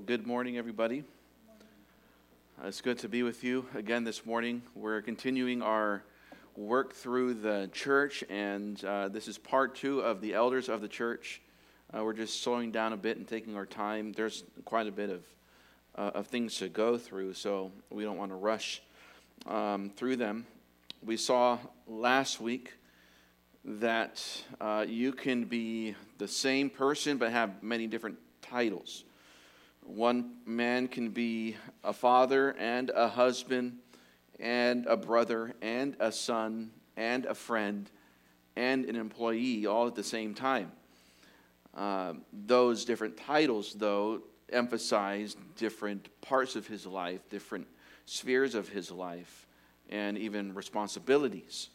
Good morning, everybody. It's good to be with you again this morning. We're continuing our work through the church, and this is part 2 of the elders of the church. We're just slowing down a bit and taking our time. There's quite a bit of things to go through, so we don't want to rush through them. We saw last week that you can be the same person but have many different titles. One man can be a father and a husband and a brother and a son and a friend and an employee all at the same time. Those different titles, though, emphasize different parts of his life, different spheres of his life, and even responsibilities.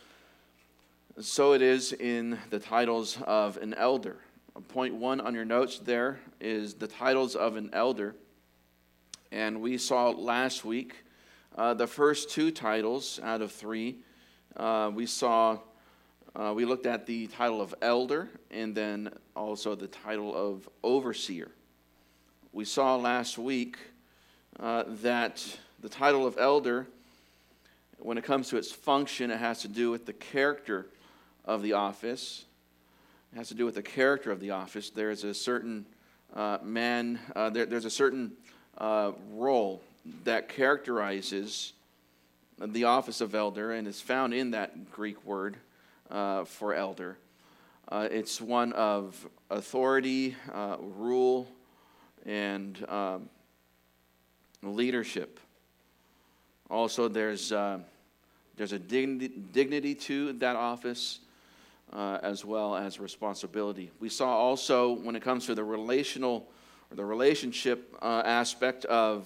So it is in the titles of an elder. Point 1 on your notes there is the titles of an elder. And we saw last week the first 2 titles out of 3. We looked at the title of elder and then also the title of overseer. We saw last week that the title of elder, when it comes to its function, it has to do with the character of the office. It has to do with the character of the office. There's a certain there's a certain role that characterizes the office of elder, and is found in that Greek word for elder. It's one of authority, rule, and leadership. Also, there's a dignity to that office, as well as responsibility. We saw also, when it comes to the relational or the relationship aspect of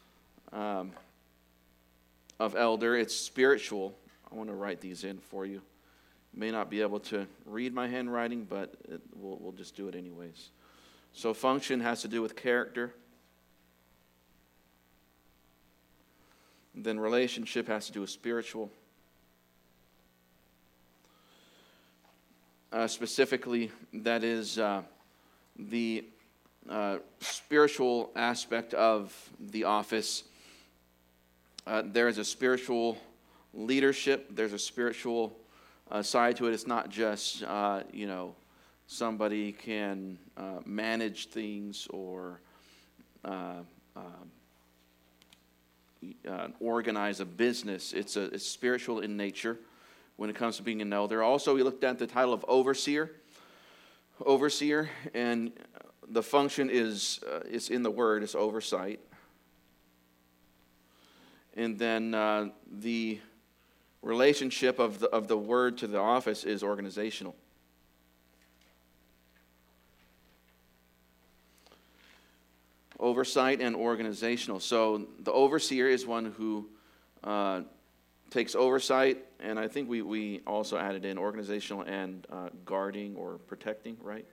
elder, it's spiritual. I want to write these in for you. You may not be able to read my handwriting, but we'll just do it anyways. So function has to do with character. Then relationship has to do with spiritual. Specifically, that is the spiritual aspect of the office. There is a spiritual leadership. There's a spiritual side to it. It's not just, somebody can manage things or organize a business. It's spiritual in nature when it comes to being an elder. Also, we looked at the title of overseer. Overseer, and the function is in the word, it's oversight. And then the relationship of the word to the office is organizational. Oversight and organizational. So the overseer is one who takes oversight, and I think we also added in organizational and guarding or protecting, right?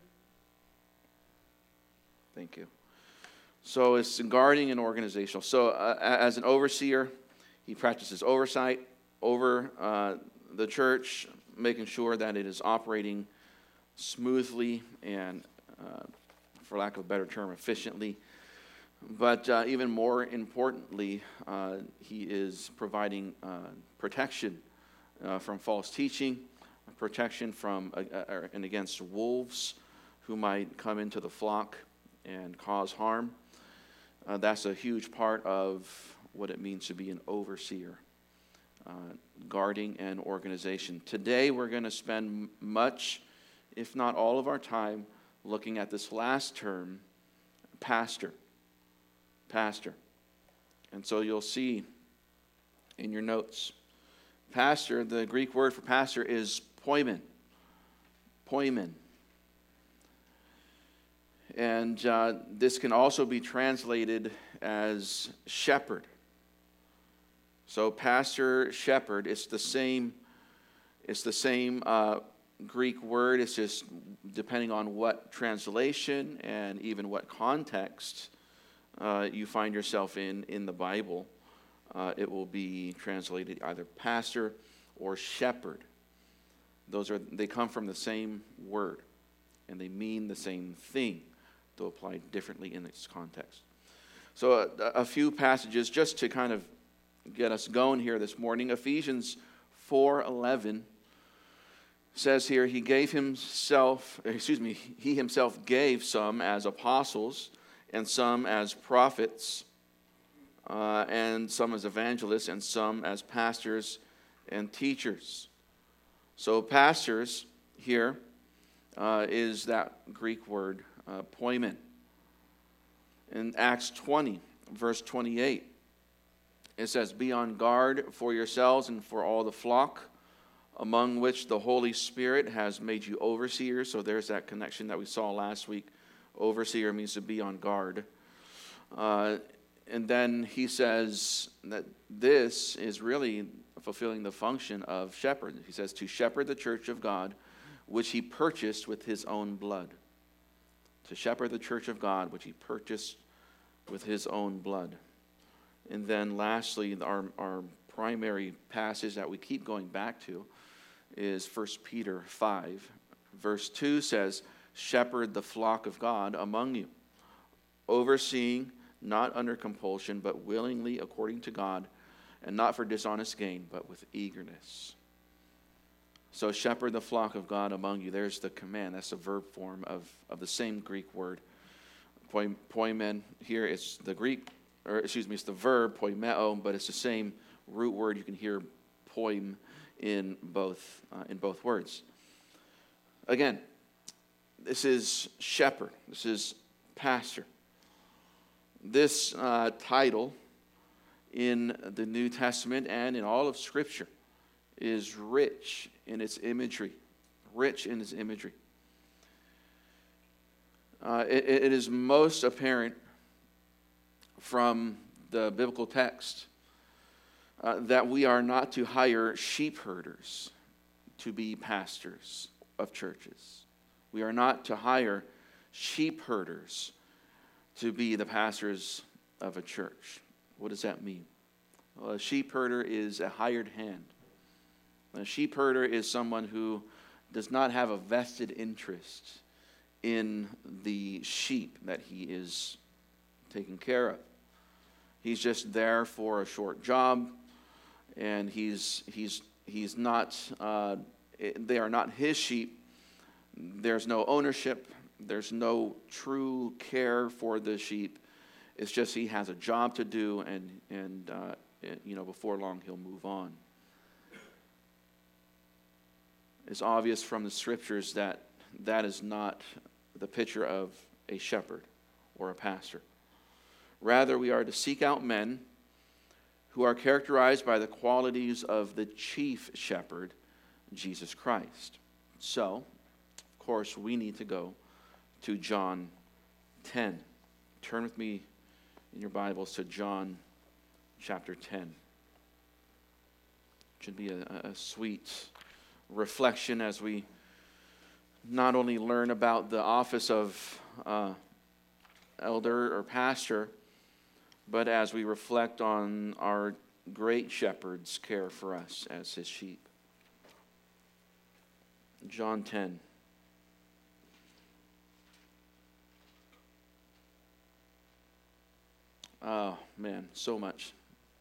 Thank you. So it's guarding and organizational. So as an overseer, he practices oversight over the church, making sure that it is operating smoothly and, for lack of a better term, efficiently. But even more importantly, he is providing protection from false teaching, protection from and against wolves who might come into the flock and cause harm. That's a huge part of what it means to be an overseer, guarding and organization. Today we're going to spend much, if not all of our time, looking at this last term, pastor. Pastor. And so you'll see in your notes, pastor, the Greek word for pastor is poimen. Poimen. And this can also be translated as shepherd. So pastor, shepherd, it's the same Greek word. It's just depending on what translation and even what context you find yourself in the Bible, it will be translated either pastor or shepherd. They come from the same word, and they mean the same thing. though applied differently in its context. So a few passages just to kind of get us going here this morning. Ephesians 4:11 says here, he himself gave some as apostles, and some as prophets, and some as evangelists, and some as pastors and teachers. So pastors here is that Greek word poimen. In Acts 20, verse 28, it says, "Be on guard for yourselves and for all the flock, among which the Holy Spirit has made you overseers." So there's that connection that we saw last week. Overseer means to be on guard. And then he says that this is really fulfilling the function of shepherd. He says, to shepherd the church of God, which he purchased with his own blood. To shepherd the church of God, which he purchased with his own blood. And then lastly, our primary passage that we keep going back to is 1 Peter 5. Verse 2 says, "Shepherd the flock of God among you, overseeing, not under compulsion, but willingly according to God, and not for dishonest gain, but with eagerness." So shepherd the flock of God among you. There's the command. That's the verb form of the same Greek word. Poimen here, it's the it's the verb poimeo, but it's the same root word. You can hear poim in both words. Again, this is shepherd. This is pastor. This title in the New Testament and in all of Scripture is rich in its imagery. Rich in its imagery. It is most apparent from the biblical text that we are not to hire sheep herders to be pastors of churches. We are not to hire sheep herders to be the pastors of a church. What does that mean? Well, a sheep herder is a hired hand. A sheep herder is someone who does not have a vested interest in the sheep that he is taking care of. He's just there for a short job, and he's not. They are not his sheep. There's no ownership. There's no true care for the sheep. It's just he has a job to do, and before long he'll move on. It's obvious from the Scriptures that that is not the picture of a shepherd or a pastor. Rather, we are to seek out men who are characterized by the qualities of the chief shepherd, Jesus Christ. So, of course, we need to go to John 10. Turn with me in your Bibles to John chapter 10. It should be a sweet reflection as we not only learn about the office of elder or pastor, but as we reflect on our great shepherd's care for us as his sheep. John 10. Oh, man, so much.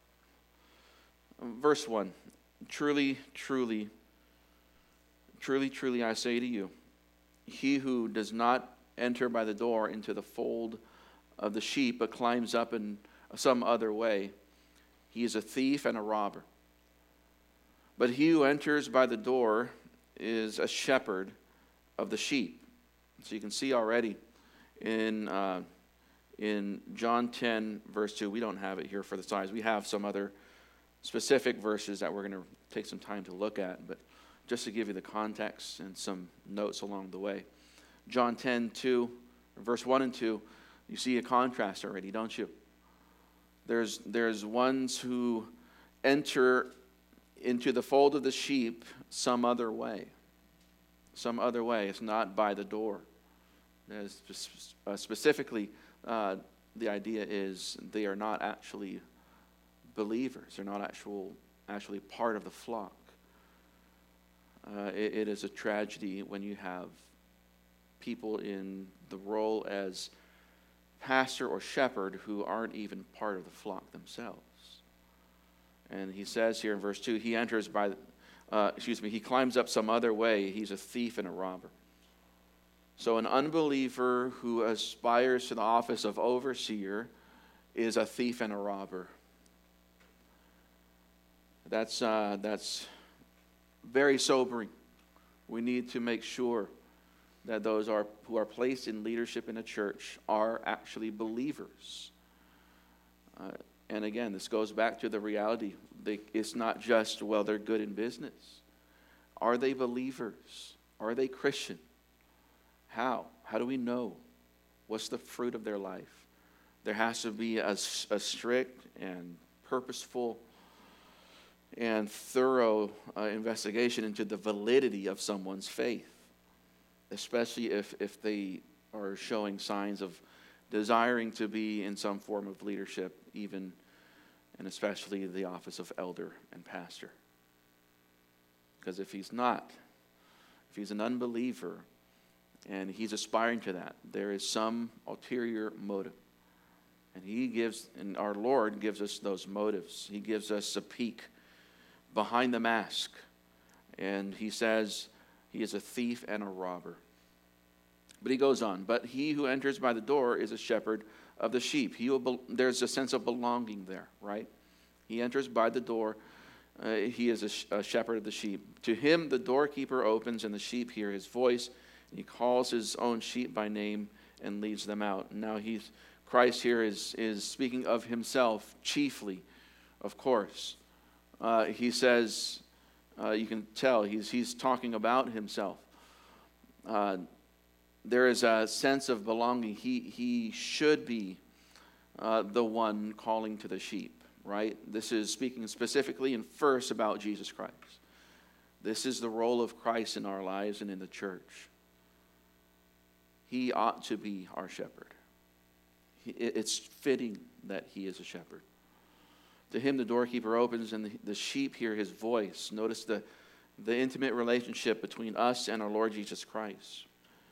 Verse 1. Truly, truly, truly, truly, I say to you, he who does not enter by the door into the fold of the sheep, but climbs up in some other way, he is a thief and a robber. But he who enters by the door is a shepherd of the sheep. So you can see already in John 10, verse 2, we don't have it here for the size. We have some other specific verses that we're going to take some time to look at, but just to give you the context and some notes along the way. John 10, 2, verse 1 and 2, you see a contrast already, don't you? There's ones who enter into the fold of the sheep some other way. Some other way. It's not by the door. Specifically, the idea is they are not actually believers. They're not actually part of the flock. It is a tragedy when you have people in the role as pastor or shepherd who aren't even part of the flock themselves. And he says here in verse 2, he enters he climbs up some other way. He's a thief and a robber. So an unbeliever who aspires to the office of overseer is a thief and a robber. That's very sobering. We need to make sure that those who are placed in leadership in a church are actually believers. And again, this goes back to the reality. It's not just, well, they're good in business. Are they believers? Are they Christian? How? How do we know? What's the fruit of their life? There has to be a strict and purposeful and thorough investigation into the validity of someone's faith, especially if they are showing signs of desiring to be in some form of leadership, even and especially the office of elder and pastor. Because if he's not, if he's an unbeliever and he's aspiring to that, there is some ulterior motive. And our Lord gives us those motives. He gives us a peek behind the mask. And he says he is a thief and a robber. But he goes on, but he who enters by the door is a shepherd of the sheep. There's a sense of belonging there, right? He enters by the door. He is a shepherd of the sheep. To him the doorkeeper opens, and the sheep hear his voice. And he calls his own sheep by name and leads them out. Now Christ here is speaking of himself chiefly, of course. He says, you can tell he's talking about himself. There is a sense of belonging. He should be the one calling to the sheep, right? This is speaking specifically and first about Jesus Christ. This is the role of Christ in our lives and in the church. He ought to be our shepherd. It's fitting that he is a shepherd. To him the doorkeeper opens, and the sheep hear his voice. Notice the intimate relationship between us and our Lord Jesus Christ.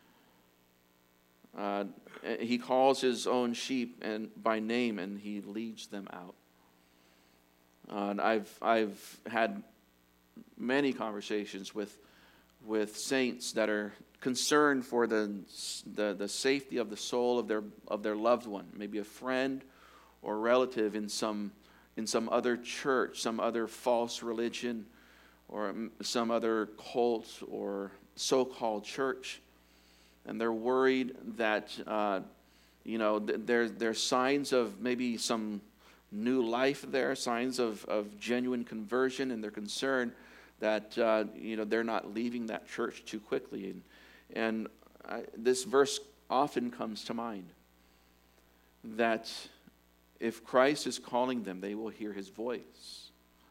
He calls his own sheep by name, and he leads them out. And I've had many conversations with saints that are concerned for the safety of the soul of their loved one, maybe a friend or relative in some other church, some other false religion, or some other cult or so-called church. And they're worried that, there's signs of maybe some new life there, signs of genuine conversion, and they're concerned that, they're not leaving that church too quickly. And this verse often comes to mind, that if Christ is calling them, they will hear his voice.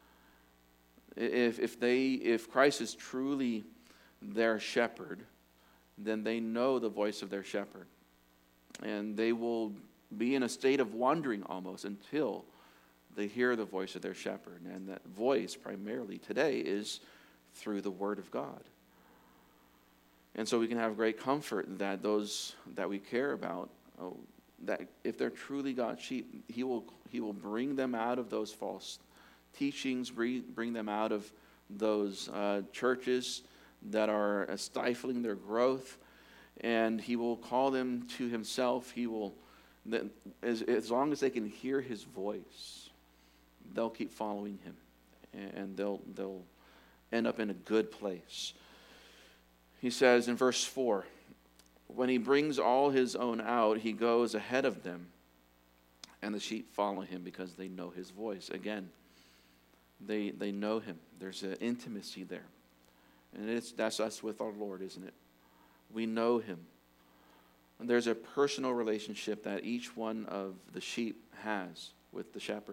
If Christ is truly their shepherd, then they know the voice of their shepherd. And they will be in a state of wandering almost until they hear the voice of their shepherd. And that voice primarily today is through the Word of God. And so we can have great comfort that those that we care about, that if they're truly God's sheep, he will bring them out of those false teachings, bring them out of those churches that are stifling their growth, and he will call them to himself. He will, as long as they can hear his voice, they'll keep following him, and they'll end up in a good place. He says in verse 4, when he brings all his own out, he goes ahead of them, and the sheep follow him because they know his voice. Again, they know him. There's an intimacy there. And that's us with our Lord, isn't it? We know him. And there's a personal relationship that each one of the sheep has with the shepherd.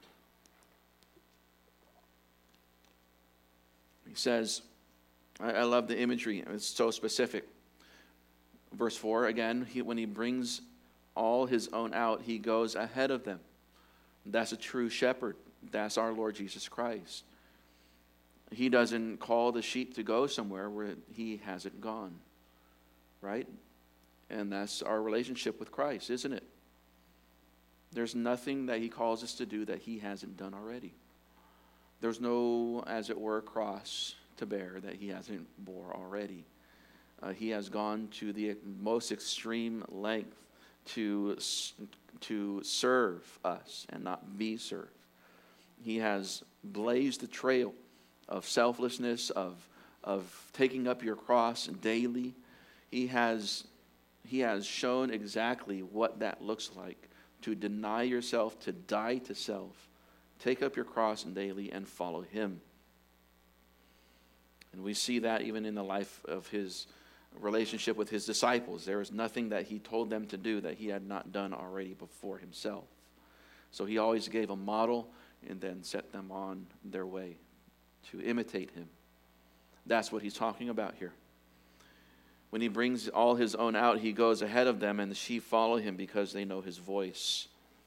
He says, I love the imagery. It's so specific. Verse 4, again, when he brings all his own out, he goes ahead of them. That's a true shepherd. That's our Lord Jesus Christ. He doesn't call the sheep to go somewhere where he hasn't gone, right? And that's our relationship with Christ, isn't it? There's nothing that he calls us to do that he hasn't done already. There's no, as it were, cross to bear that he hasn't bore already. He has gone to the most extreme length to serve us and not be served. He has blazed the trail of selflessness, of taking up your cross daily. He has shown exactly what that looks like, to deny yourself, to die to self, take up your cross daily, and follow him. And we see that even in the life of his relationship with his disciples. There was nothing that he told them to do that he had not done already before himself. So he always gave a model and then set them on their way to imitate him. That's what he's talking about here. When he brings all his own out, he goes ahead of them, and the sheep follow him because they know his voice.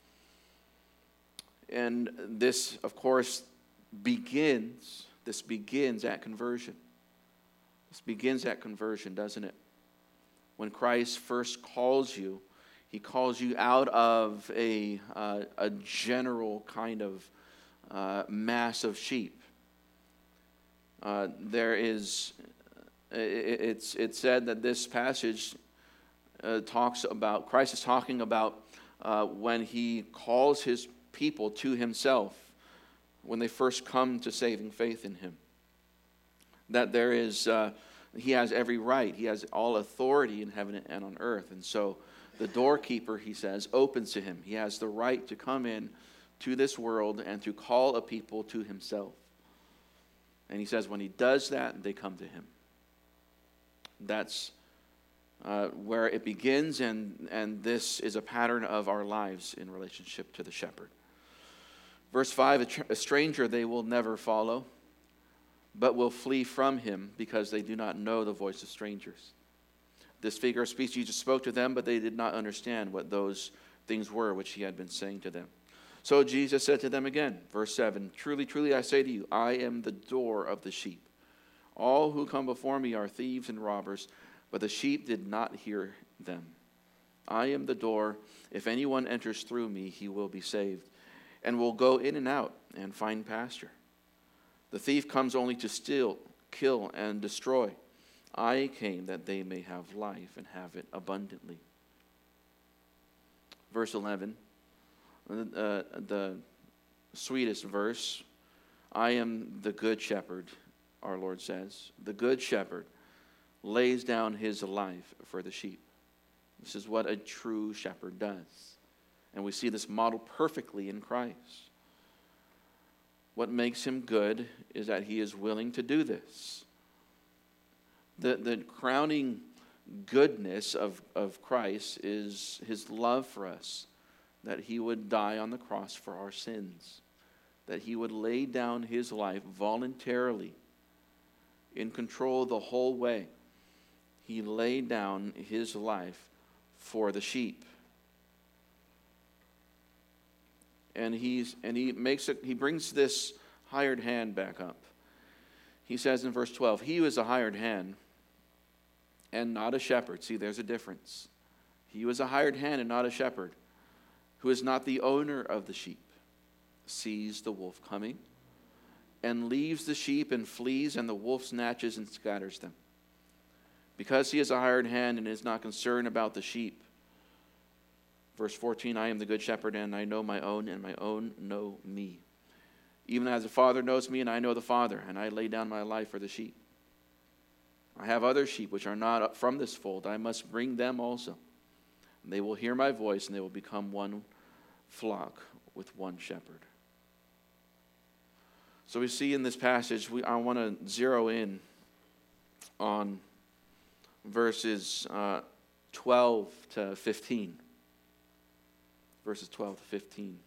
And this, of course, begins at conversion. This begins at conversion, doesn't it? When Christ first calls you, he calls you out of a general kind of mass of sheep. It's said that this passage talks about, Christ is talking about when he calls his people to himself, when they first come to saving faith in him. That there is, he has every right, he has all authority in heaven and on earth. And so the doorkeeper, he says, opens to him. He has the right to come in to this world and to call a people to himself. And he says when he does that, they come to him. That's where it begins, and this is a pattern of our lives in relationship to the shepherd. Verse 5, a stranger they will never follow, but will flee from him because they do not know the voice of strangers. This figure of speech Jesus spoke to them, but they did not understand what those things were which he had been saying to them. So Jesus said to them again, verse 7, truly, truly, I say to you, I am the door of the sheep. All who come before me are thieves and robbers, but the sheep did not hear them. I am the door. If anyone enters through me, he will be saved, and will go in and out and find pasture. The thief comes only to steal, kill, and destroy. I came that they may have life and have it abundantly. Verse 11, the sweetest verse. I am the good shepherd, our Lord says. The good shepherd lays down his life for the sheep. This is what a true shepherd does. And we see this model perfectly in Christ. What makes him good is that he is willing to do this. The crowning goodness of Christ is his love for us, that he would die on the cross for our sins, that he would lay down his life voluntarily, in control the whole way. He laid down his life for the sheep. And he brings this hired hand back up. He says in verse 12, he who is a hired hand and not a shepherd. See, there's a difference. He was a hired hand and not a shepherd, who is not the owner of the sheep, sees the wolf coming, and leaves the sheep and flees, and the wolf snatches and scatters them. Because he is a hired hand and is not concerned about the sheep. Verse 14, I am the good shepherd, and I know my own, and my own know me. Even as the Father knows me, and I know the Father, and I lay down my life for the sheep. I have other sheep which are not from this fold. I must bring them also. And they will hear my voice, and they will become one flock with one shepherd. So we see in this passage, I want to zero in on verses 12 to 15. Verses 12 to 15.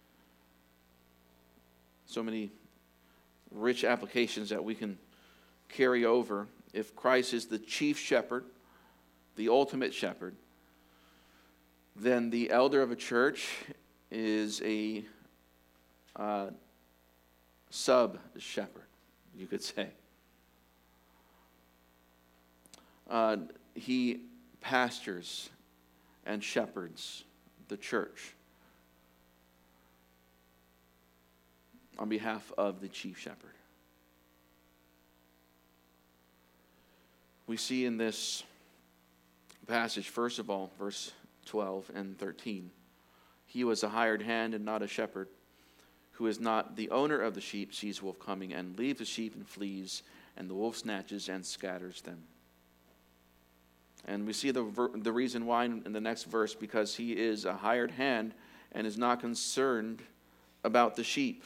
So many rich applications that we can carry over. If Christ is the chief shepherd, the ultimate shepherd, then the elder of a church is a sub-shepherd, you could say. He pastors and shepherds the church. on behalf of the chief shepherd. We see in this passage, first of all, verse 12 and 13, he was a hired hand and not a shepherd, who is not the owner of the sheep, sees a wolf coming, and leaves the sheep and flees, and the wolf snatches and scatters them. And we see the reason why in the next verse, because he is a hired hand and is not concerned about the sheep.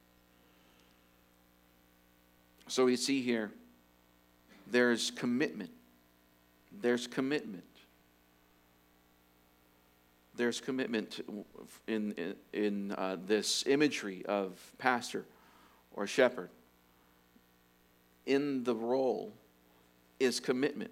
So we see here, there's commitment. There's commitment. There's commitment in this imagery of pastor or shepherd. In the role is commitment.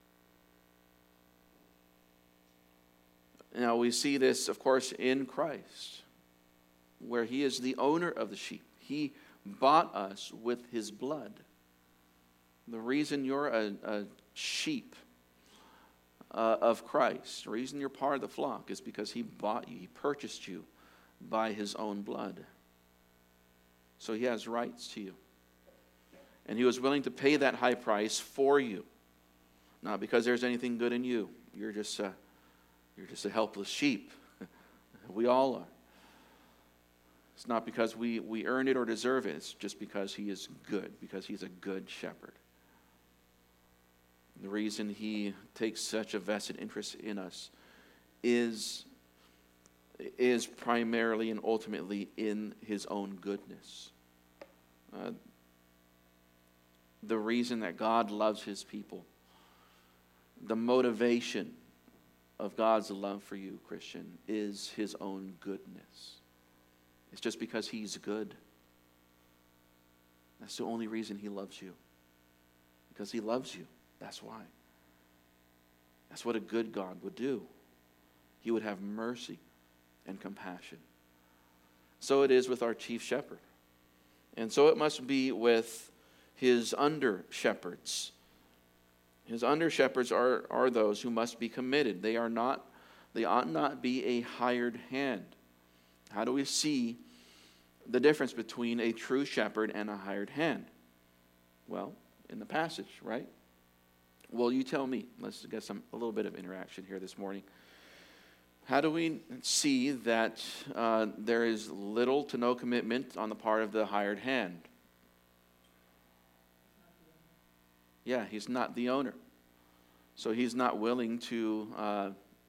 Now we see this, of course, in Christ, where he is the owner of the sheep. He bought us with his blood. The reason you're a sheep of Christ, the reason you're part of the flock, is because he bought you, he purchased you by his own blood. So he has rights to you. And he was willing to pay that high price for you. Not because there's anything good in you. You're just a helpless sheep. We all are. It's not because we earn it or deserve it. It's just because he is good, because he's a good shepherd. The reason he takes such a vested interest in us is primarily and ultimately in his own goodness. The reason that God loves his people, the motivation of God's love for you, Christian, is his own goodness. It's just because he's good. That's the only reason he loves you. Because he loves you. That's why. That's what a good God would do. He would have mercy and compassion. So it is with our chief shepherd. And so it must be with his under-shepherds. His under-shepherds are those who must be committed. They ought not be a hired hand. How do we see the difference between a true shepherd and a hired hand? Well, in the passage, right? Well, you tell me. Let's get a little bit of interaction here this morning. How do we see that there is little to no commitment on the part of the hired hand? Yeah, he's not the owner. So he's not willing to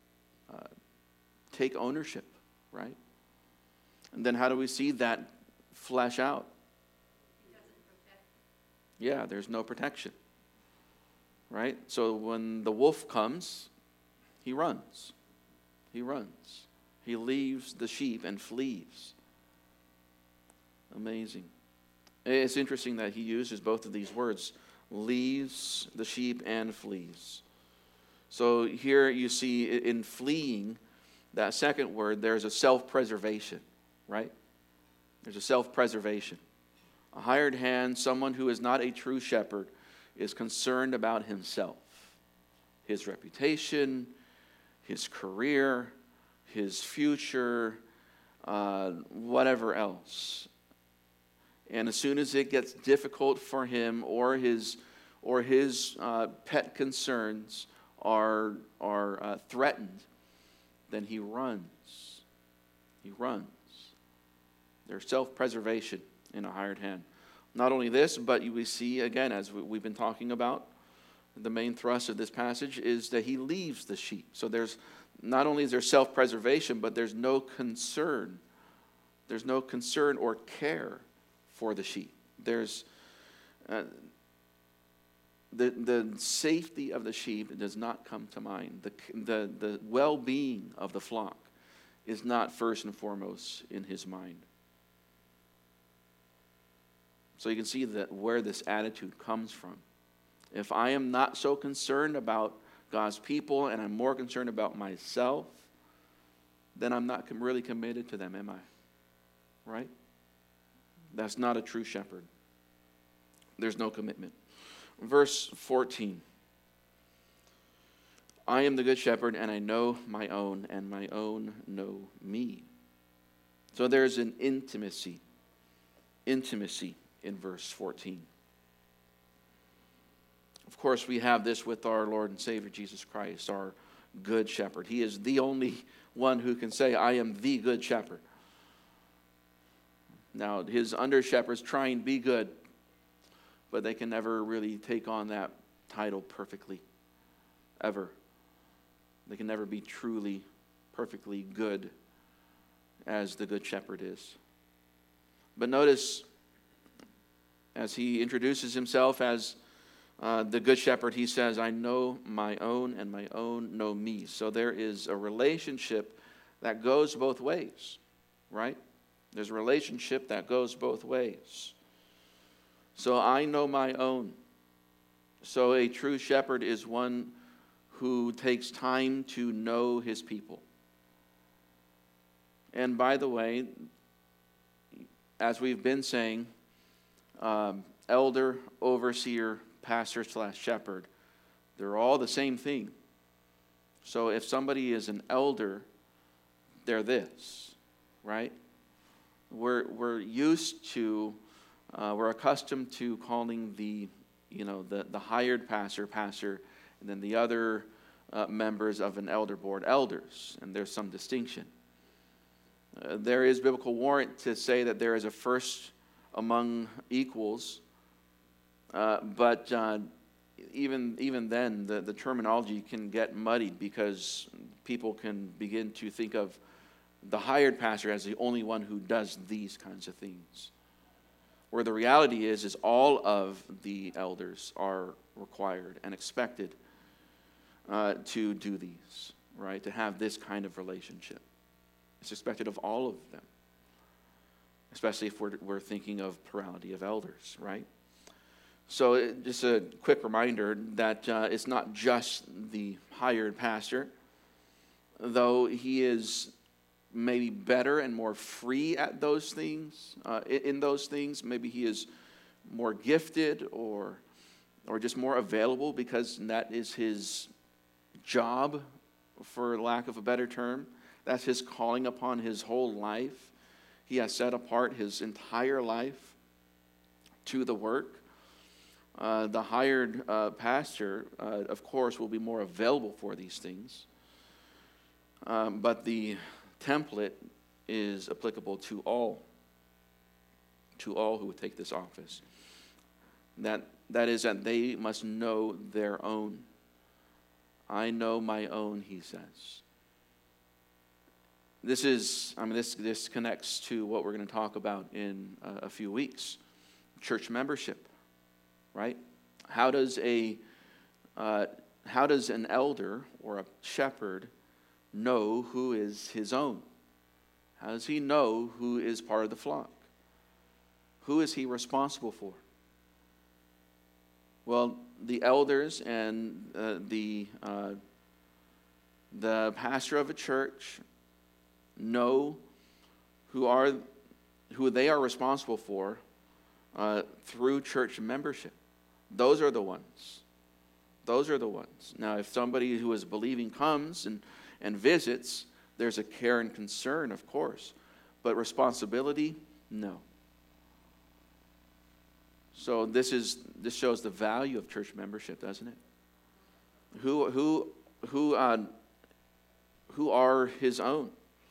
take ownership, right? And then how do we see that flesh out? He doesn't protect. Yeah, there's no protection. Right? So when the wolf comes, he runs. He runs. He leaves the sheep and flees. Amazing. It's interesting that he uses both of these words, leaves the sheep and flees. So here you see in fleeing, that second word, there's a self-preservation, right? There's a self-preservation. A hired hand, someone who is not a true shepherd, is concerned about himself, his reputation, his career, his future, whatever else. And as soon as it gets difficult for him or his pet concerns are threatened, then he runs. He runs. There's self-preservation in a hired hand. Not only this, but we see, again, as we've been talking about, the main thrust of this passage is that he leaves the sheep. So there's not only is there self-preservation, but there's no concern. There's no concern or care for the sheep. There's the safety of the sheep does not come to mind. The well-being of the flock is not first and foremost in his mind. So you can see that where this attitude comes from. If I am not so concerned about God's people and I'm more concerned about myself, then I'm not really committed to them, am I? Right? That's not a true shepherd. There's no commitment. Verse 14. I am the good shepherd, and I know my own, and my own know me. So there's an intimacy intimacy in verse 14. Of course, we have this with our Lord and Savior Jesus Christ, our good shepherd. He is the only one who can say, I am the good shepherd. Now, his under-shepherds try and be good, but they can never really take on that title perfectly, ever. They can never be truly, perfectly good as the good shepherd is. But notice, as he introduces himself as the good shepherd, he says, I know my own and my own know me. So there is a relationship that goes both ways, right? There's a relationship that goes both ways. So I know my own. So a true shepherd is one who takes time to know his people. And by the way, as we've been saying, elder, overseer, pastor/shepherd, they're all the same thing. So if somebody is an elder, they're this, right? We're used to, we're accustomed to calling the hired pastor, and then the other members of an elder board elders, and there's some distinction. There is biblical warrant to say that there is a first among equals, but even then, the terminology can get muddied because people can begin to think of the hired pastor as the only one who does these kinds of things. Where the reality is all of the elders are required and expected to do these, right? To have this kind of relationship. It's expected of all of them, especially if we're thinking of plurality of elders, right? So just a quick reminder that it's not just the hired pastor, though he is maybe better and more free at those things, in those things. Maybe he is more gifted or just more available because that is his job, for lack of a better term. That's his calling upon his whole life. He has set apart his entire life to the work. The hired pastor, of course, will be more available for these things. But the template is applicable to all who would take this office. That is that they must know their own. I know my own, he says. This connects to what we're going to talk about in a few weeks. Church membership, right? How does an elder or a shepherd know who is his own? How does he know who is part of the flock? Who is he responsible for? Well, the elders and the pastor of a church know who they are responsible for through church membership. Those are the ones. Those are the ones. Now, if somebody who is believing comes and visits, there's a care and concern, of course. But responsibility, no. So this shows the value of church membership, doesn't it? Who are his own?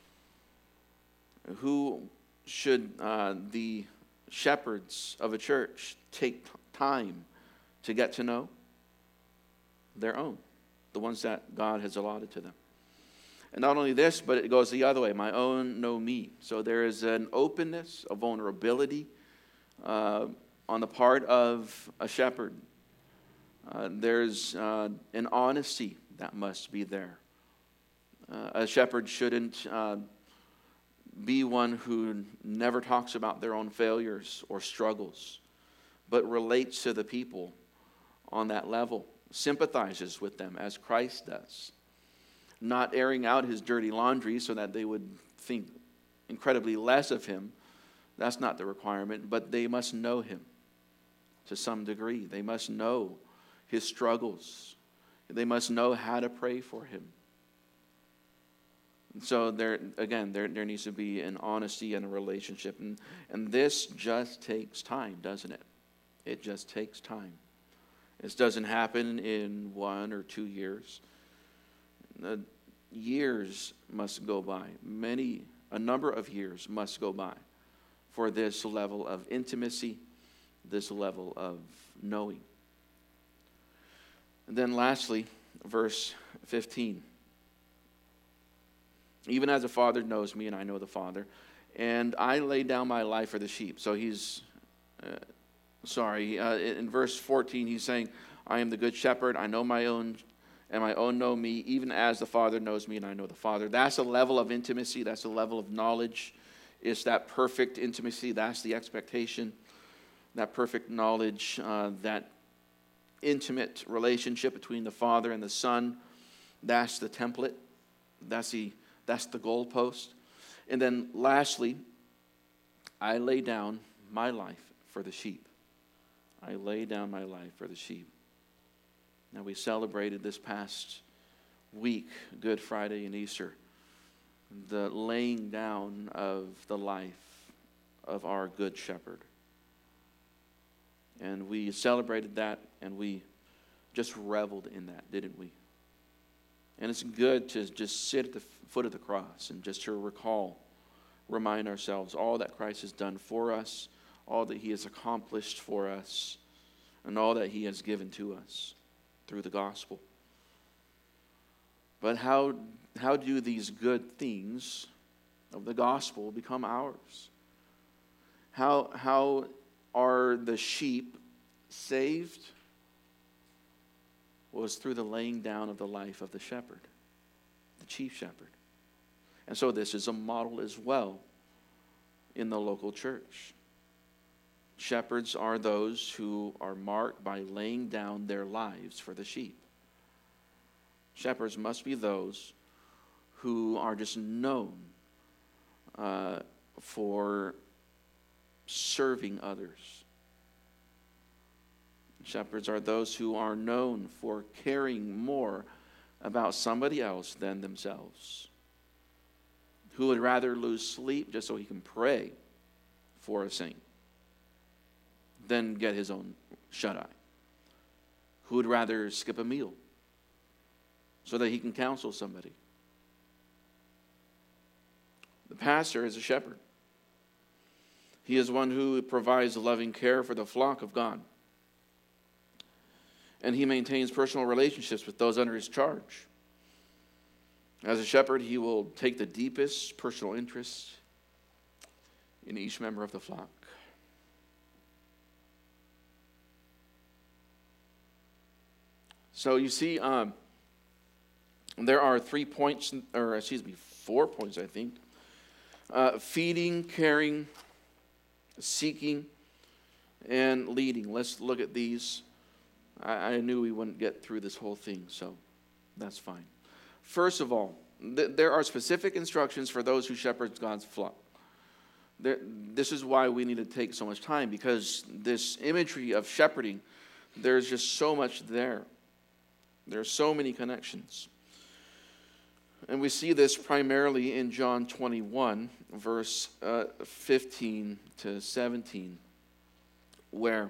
Who should the shepherds of a church take time to get to know? Their own, the ones that God has allotted to them. And not only this, but it goes the other way. My own know me. So there is an openness, a vulnerability on the part of a shepherd. There's an honesty that must be there. A shepherd shouldn't be one who never talks about their own failures or struggles, but relates to the people on that level, sympathizes with them as Christ does, not airing out his dirty laundry so that they would think incredibly less of him. That's not the requirement, but they must know him to some degree. They must know his struggles. They must know how to pray for him. So there needs to be an honesty and a relationship. And this just takes time, doesn't it? It just takes time. This doesn't happen in 1 or 2 years. Years must go by. A number of years must go by for this level of intimacy, this level of knowing. And then lastly, verse 15. Even as the Father knows me, and I know the Father, and I lay down my life for the sheep. So he's, in verse 14, he's saying, I am the good shepherd, I know my own, and my own know me, even as the Father knows me, and I know the Father. That's a level of intimacy, that's a level of knowledge. It's that perfect intimacy, that's the expectation, that perfect knowledge, that intimate relationship between the Father and the Son. That's the template, that's the goalpost. And then lastly, I lay down my life for the sheep. I lay down my life for the sheep. Now we celebrated this past week, Good Friday and Easter, the laying down of the life of our Good Shepherd. And we celebrated that, and we just reveled in that, didn't we? And it's good to just sit at the foot of the cross and just to remind ourselves all that Christ has done for us, all that he has accomplished for us, and all that he has given to us through the gospel. But how do these good things of the gospel become ours? How are the sheep saved? Was through the laying down of the life of the shepherd, the chief shepherd. And so this is a model as well in the local church. Shepherds are those who are marked by laying down their lives for the sheep. Shepherds must be those who are just known for serving others. Shepherds are those who are known for caring more about somebody else than themselves, who would rather lose sleep just so he can pray for a saint than get his own shut-eye, who would rather skip a meal so that he can counsel somebody. The pastor is a shepherd. He is one who provides loving care for the flock of God. And he maintains personal relationships with those under his charge. As a shepherd, he will take the deepest personal interest in each member of the flock. So you see, there are 4 points, I think. Feeding, caring, seeking, and leading. Let's look at these. I knew we wouldn't get through this whole thing, so that's fine. First of all, there are specific instructions for those who shepherd God's flock. This is why we need to take so much time, because this imagery of shepherding, there's just so much there. There are so many connections. And we see this primarily in John 21, verse 15 to 17, where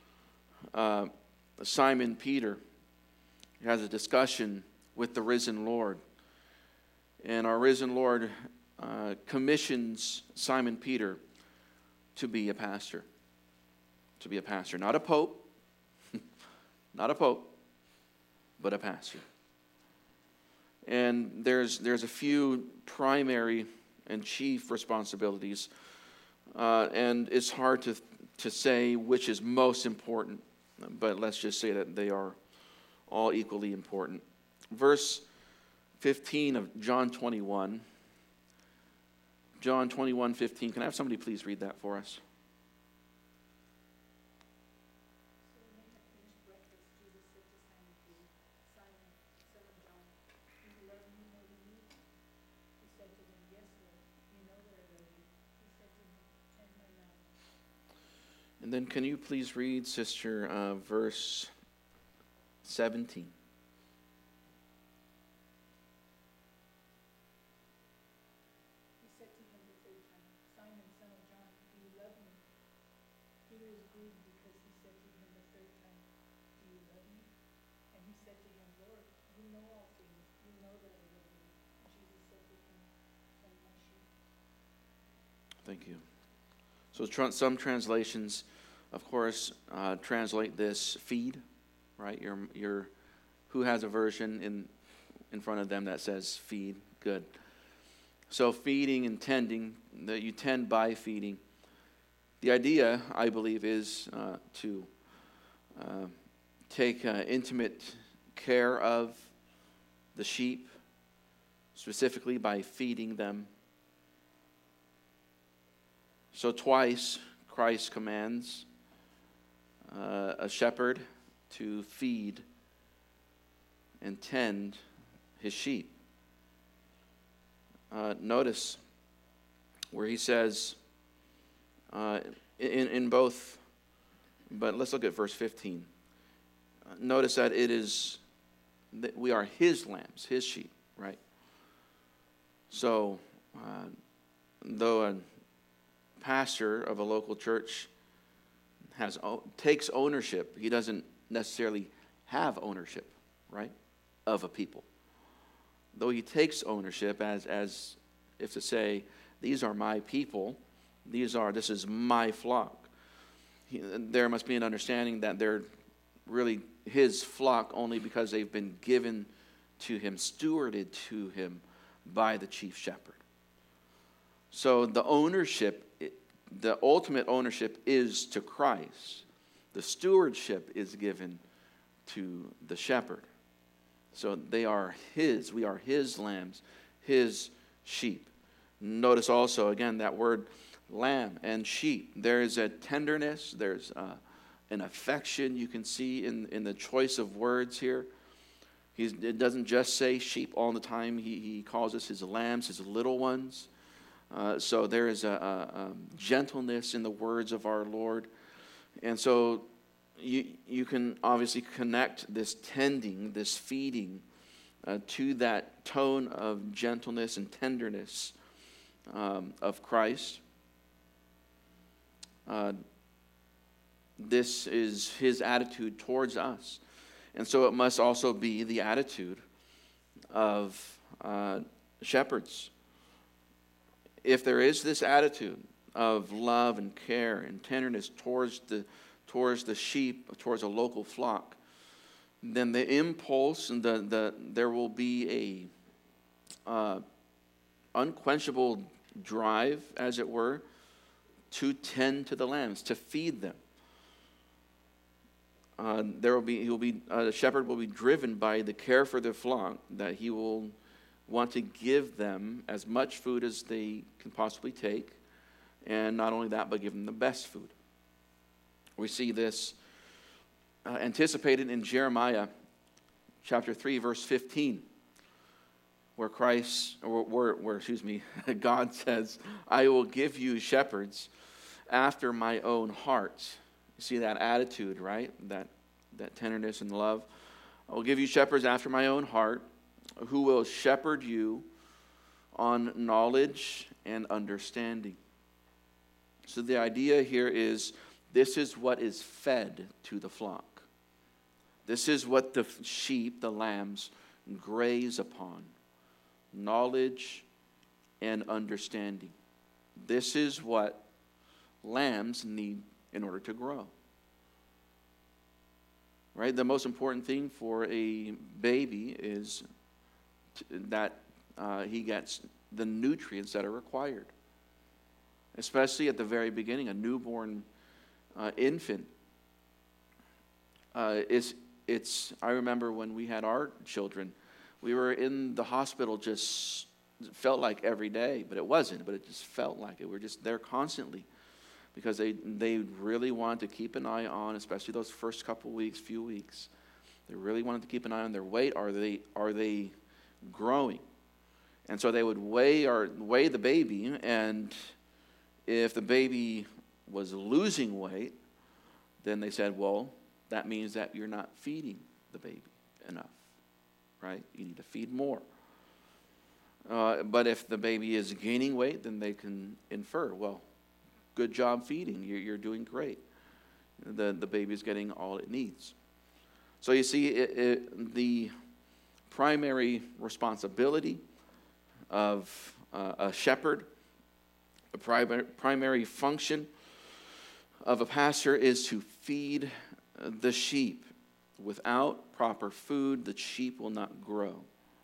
Simon Peter has a discussion with the risen Lord. And our risen Lord commissions Simon Peter to be a pastor. To be a pastor. Not a pope. Not a pope. But a pastor. And there's a few primary and chief responsibilities. And it's hard to say which is most important. But let's just say that they are all equally important. Verse 15 of John 21. John 21:15. Can I have somebody please read that for us? And then can you please read, sister, verse 17? Peter is grieved because he said to him the third time, "Do you love me?" And he said to him, "Lord, you know all things. You know that I love you." Jesus said to him, "Tend my sheep." Thank you. So some translations, of course, translate this feed, right? Who has a version in front of them that says feed? Good. So feeding and tending, that you tend by feeding. The idea, I believe, is to take intimate care of the sheep, specifically by feeding them. So twice, Christ commands a shepherd to feed and tend his sheep. Notice where he says, in both, but let's look at verse 15. Notice that that we are his lambs, his sheep, right? So, though a pastor of a local church takes ownership, he doesn't necessarily have ownership, right, of a people. Though he takes ownership as if to say, these are my people, this is my flock. There must be an understanding that they're really his flock only because they've been given to him, stewarded to him by the chief shepherd. So the ultimate ownership is to Christ. The stewardship is given to the shepherd. So they are his. We are his lambs, his sheep. Notice also, again, that word lamb and sheep. There is a tenderness. There's an affection you can see in the choice of words here. It doesn't just say sheep all the time. He calls us his lambs, his little ones. So there is a gentleness in the words of our Lord. And so you can obviously connect this tending, this feeding, to that tone of gentleness and tenderness of Christ. This is his attitude towards us. And so it must also be the attitude of shepherds. If there is this attitude of love and care and tenderness towards the sheep, towards a local flock, then the impulse and there will be a unquenchable drive, as it were, to tend to the lambs, to feed them. A shepherd will be driven by the care for the flock, that he will want to give them as much food as they can possibly take, and not only that, but give them the best food. We see this anticipated in Jeremiah chapter 3, verse 15, where God says, "I will give you shepherds after my own heart." You see that attitude, right? That tenderness and love. "I will give you shepherds after my own heart, who will shepherd you on knowledge and understanding." So the idea here is, this is what is fed to the flock. This is what the sheep, the lambs, graze upon. Knowledge and understanding. This is what lambs need in order to grow. Right? The most important thing for a baby is that he gets the nutrients that are required. Especially at the very beginning, a newborn infant. I remember when we had our children, we were in the hospital just felt like every day, but it wasn't, but it just felt like it. We were just there constantly because they really wanted to keep an eye on, especially those first few weeks. They really wanted to keep an eye on their weight. Are they growing? And so they would weigh the baby, and if the baby was losing weight, then they said, well, that means that you're not feeding the baby enough, right? You need to feed more. But if the baby is gaining weight, then they can infer, well, good job feeding. You're doing great. the baby is getting all it needs. So you see, the primary responsibility of a shepherd, the primary function of a pastor is to feed the sheep. Without proper food, the sheep will not grow.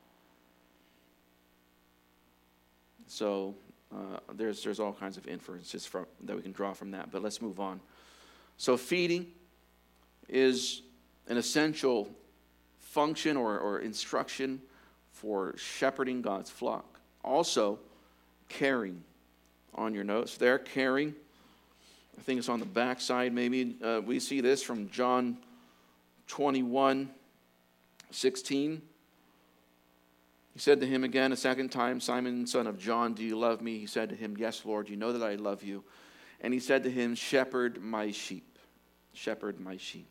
So there's all kinds of inferences that we can draw from that, but let's move on. So feeding is an essential function or instruction for shepherding God's flock. Also, caring. On your notes there, caring. I think it's on the back side maybe. We see this from John 21:16. He said to him again a second time, Simon, son of John, do you love me? He said to him, yes, Lord, you know that I love you. And he said to him, shepherd my sheep. Shepherd my sheep.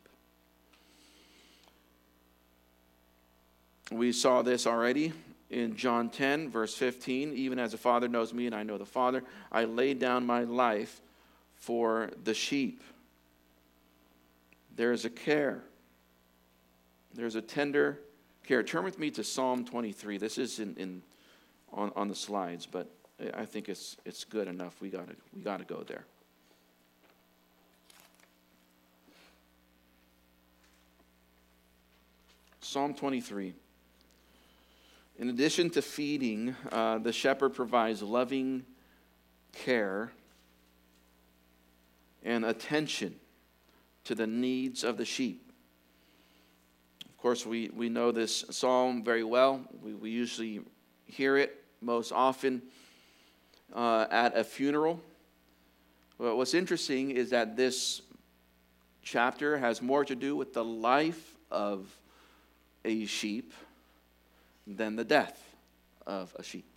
We saw this already in John 10, verse 15. Even as the Father knows me and I know the Father, I lay down my life for the sheep. There is a care. There's a tender care. Turn with me to Psalm 23. This is on the slides, but I think it's good enough. We gotta go there. Psalm 23. In addition to feeding, the shepherd provides loving care and attention to the needs of the sheep. Of course, we know this psalm very well. We usually hear it most often at a funeral. But what's interesting is that this chapter has more to do with the life of a sheep than the death of a sheep.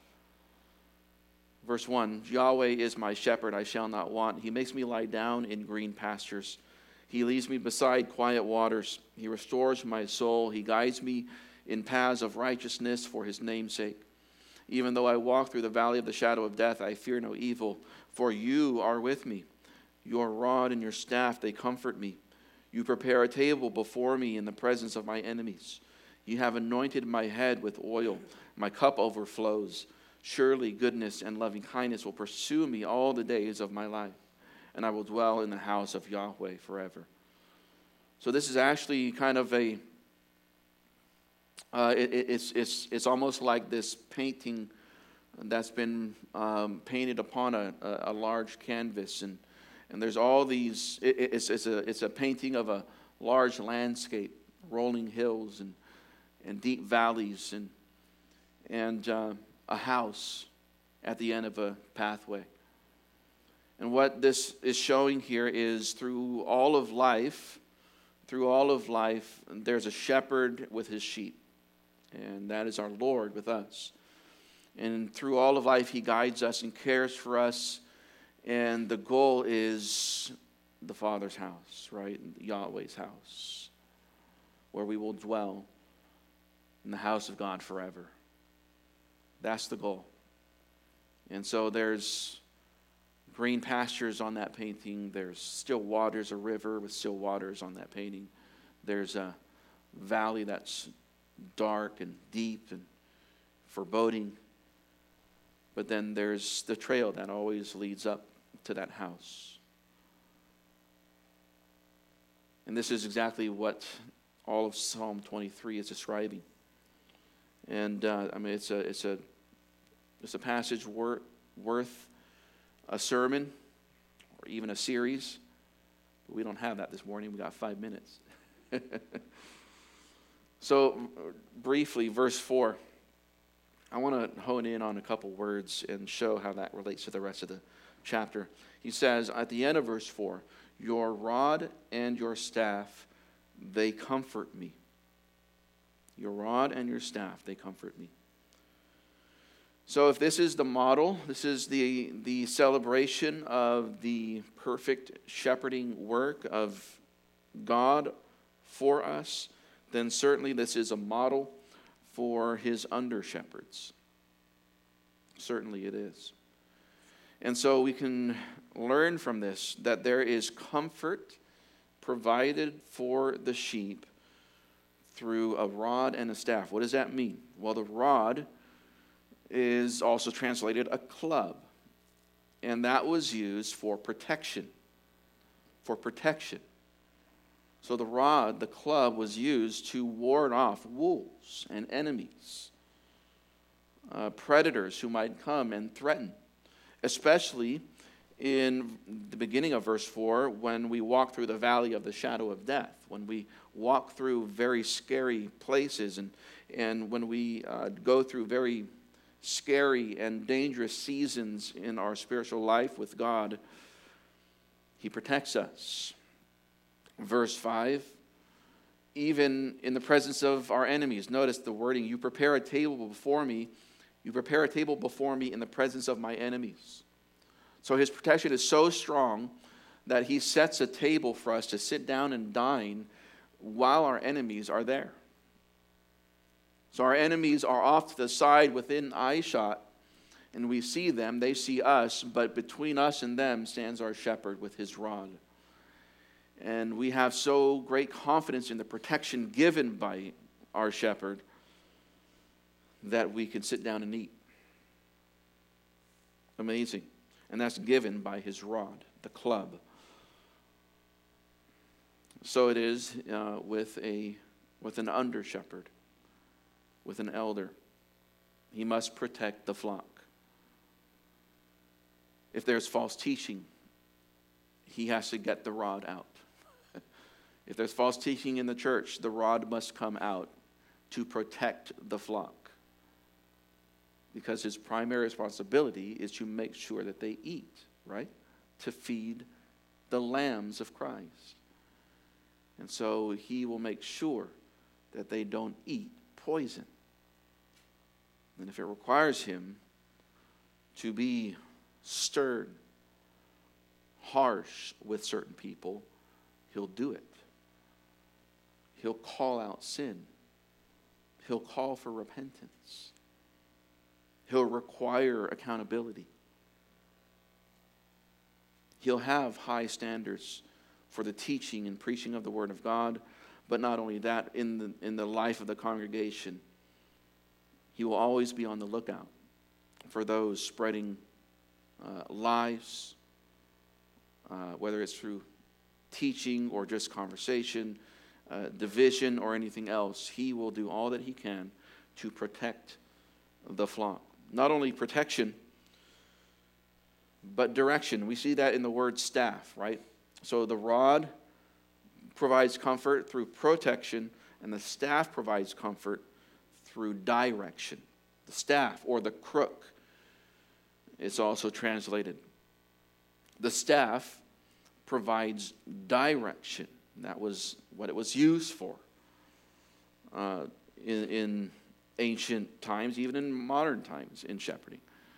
Verse 1, Yahweh is my shepherd, I shall not want. He makes me lie down in green pastures. He leads me beside quiet waters. He restores my soul. He guides me in paths of righteousness for his name's sake. Even though I walk through the valley of the shadow of death, I fear no evil, for you are with me. Your rod and your staff, they comfort me. You prepare a table before me in the presence of my enemies. You have anointed my head with oil. My cup overflows. Surely goodness and loving kindness will pursue me all the days of my life, and I will dwell in the house of Yahweh forever. So this is actually kind of it's almost like this painting that's been painted upon a large canvas, and there's all these. It's a painting of a large landscape, rolling hills and deep valleys, and a house at the end of a pathway. And what this is showing here is through all of life, there's a shepherd with his sheep. And that is our Lord with us. And through all of life, he guides us and cares for us. And the goal is the Father's house, right? Yahweh's house, where we will dwell in the house of God forever. That's the goal. And so there's green pastures on that painting. There's still waters, a river with still waters on that painting. There's a valley that's dark and deep and foreboding. But then there's the trail that always leads up to that house. And this is exactly what all of Psalm 23 is describing. And it's a passage worth a sermon or even a series. But we don't have that this morning. We got 5 minutes. So briefly, verse 4. I want to hone in on a couple words and show how that relates to the rest of the chapter. He says at the end of verse 4, your rod and your staff, they comfort me. Your rod and your staff, they comfort me. So if this is the model, this is the celebration of the perfect shepherding work of God for us, then certainly this is a model for his under-shepherds. Certainly it is. And so we can learn from this that there is comfort provided for the sheep through a rod and a staff. What does that mean? Well, the rod is also translated a club, and that was used for protection. For protection. So the rod, the club, was used to ward off wolves and enemies, predators who might come and threaten, especially in the beginning of verse 4, when we walk through the valley of the shadow of death, when we walk through very scary places, and when we go through very scary and dangerous seasons in our spiritual life with God, He protects us. Verse 5, even in the presence of our enemies. Notice the wording, you prepare a table before me. You prepare a table before me in the presence of my enemies. So His protection is so strong that He sets a table for us to sit down and dine while our enemies are there. So our enemies are off to the side within eyeshot, and we see them, they see us, but between us and them stands our shepherd with his rod. And we have so great confidence in the protection given by our shepherd that we can sit down and eat. Amazing. And that's given by his rod, the club. So it is with an under shepherd, with an elder. He must protect the flock. If there's false teaching, he has to get the rod out. If there's false teaching in the church, the rod must come out to protect the flock. Because his primary responsibility is to make sure that they eat, right? To feed the lambs of Christ. And so he will make sure that they don't eat poison. And if it requires him to be stern, harsh with certain people, he'll do it. He'll call out sin. He'll call for repentance. He'll require accountability. He'll have high standards for the teaching and preaching of the Word of God, but not only that, in the life of the congregation, he will always be on the lookout for those spreading lies, whether it's through teaching or just conversation, division or anything else. He will do all that he can to protect the flock. Not only protection, but direction. We see that in the word staff, right? So the rod provides comfort through protection, and the staff provides comfort through direction. The staff, or the crook, is also translated. The staff provides direction. That was what it was used for in ancient times, even in modern times in shepherding.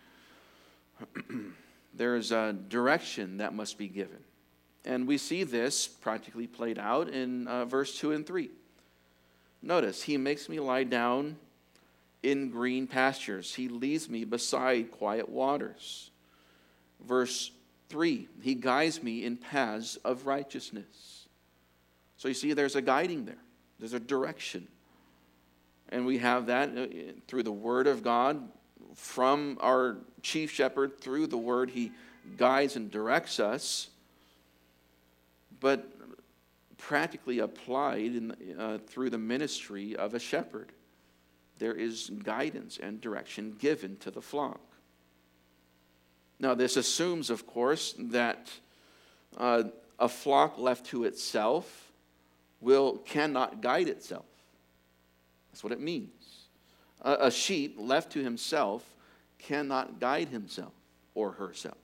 There's a direction that must be given. And we see this practically played out in verse 2 and 3. Notice, he makes me lie down in green pastures. He leads me beside quiet waters. Verse 3, he guides me in paths of righteousness. So you see, there's a guiding there. There's a direction. And we have that through the Word of God. From our chief shepherd, through the Word, he guides and directs us. But practically applied through the ministry of a shepherd, there is guidance and direction given to the flock. Now, this assumes, of course, that a flock left to itself cannot guide itself. That's what it means. A sheep left to himself cannot guide himself or herself.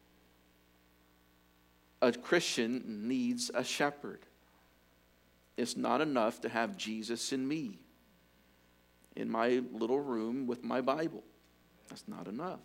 A Christian needs a shepherd. It's not enough to have Jesus in me, in my little room with my Bible. That's not enough.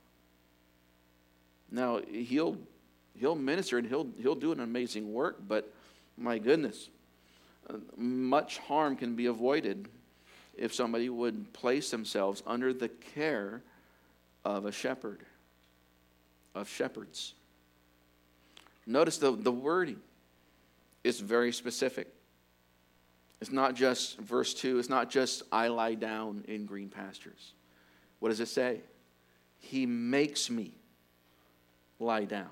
Now, he'll minister and he'll do an amazing work, but my goodness, much harm can be avoided if somebody would place themselves under the care of a shepherd, of shepherds. Notice the wording. It's very specific. It's not just, verse 2, it's not just, I lie down in green pastures. What does it say? He makes me lie down.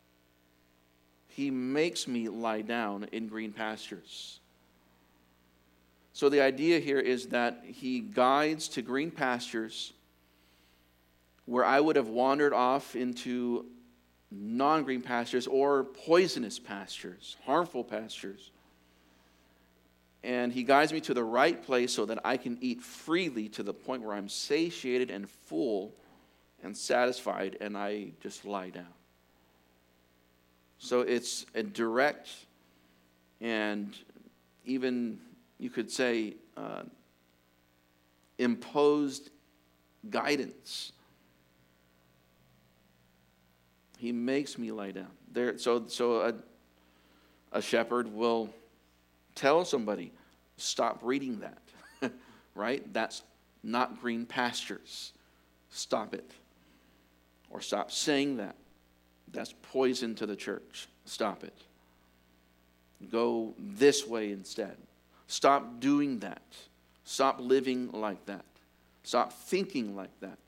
He makes me lie down in green pastures. So the idea here is that he guides to green pastures where I would have wandered off into non-green pastures or poisonous pastures, harmful pastures. And he guides me to the right place so that I can eat freely to the point where I'm satiated and full and satisfied, and I just lie down. So it's a direct and even, you could say, imposed guidance. He makes me lie down. So a shepherd will tell somebody, stop reading that, right? That's not green pastures. Stop it. Or stop saying that. That's poison to the church. Stop it. Go this way instead. Stop doing that. Stop living like that. Stop thinking like that.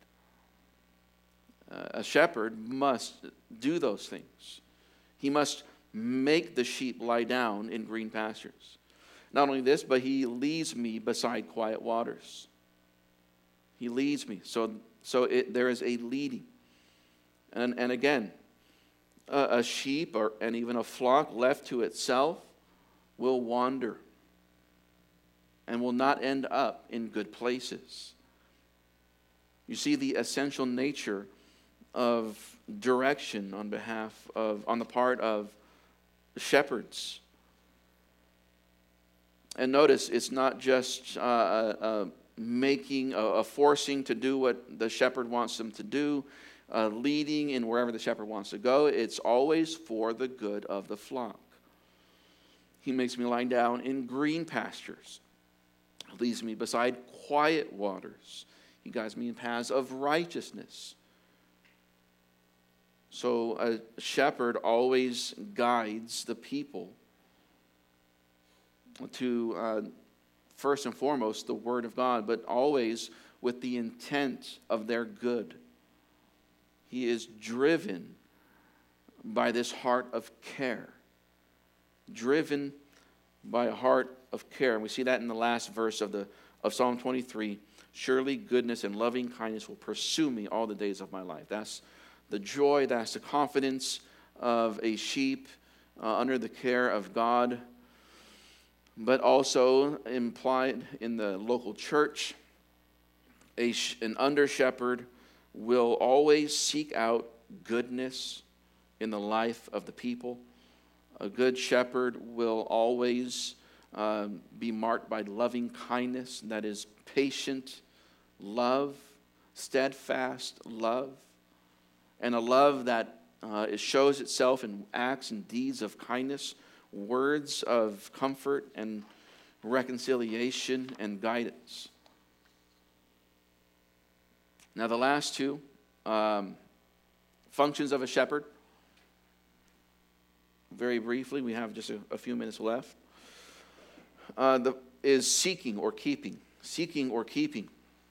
A shepherd must do those things. He must make the sheep lie down in green pastures. Not only this, but he leads me beside quiet waters. He leads me. So there is a leading. And again, a sheep and even a flock left to itself will wander and will not end up in good places. You see the essential nature of direction on the part of shepherds. And notice, it's not just forcing to do what the shepherd wants them to do, leading in wherever the shepherd wants to go. It's always for the good of the flock. He makes me lie down in green pastures. He leads me beside quiet waters. He guides me in paths of righteousness. So a shepherd always guides the people to, first and foremost, the Word of God, but always with the intent of their good. He is driven by this heart of care. Driven by a heart of care. And we see that in the last verse of Psalm 23. Surely goodness and loving kindness will pursue me all the days of my life. That's the joy, that's the confidence of a sheep under the care of God. But also implied in the local church, an under-shepherd will always seek out goodness in the life of the people. A good shepherd will always be marked by loving kindness, that is patient love, steadfast love, and a love that it shows itself in acts and deeds of kindness, words of comfort and reconciliation and guidance. Now the last two functions of a shepherd, very briefly, we have just a few minutes left, is seeking or keeping. Seeking or keeping.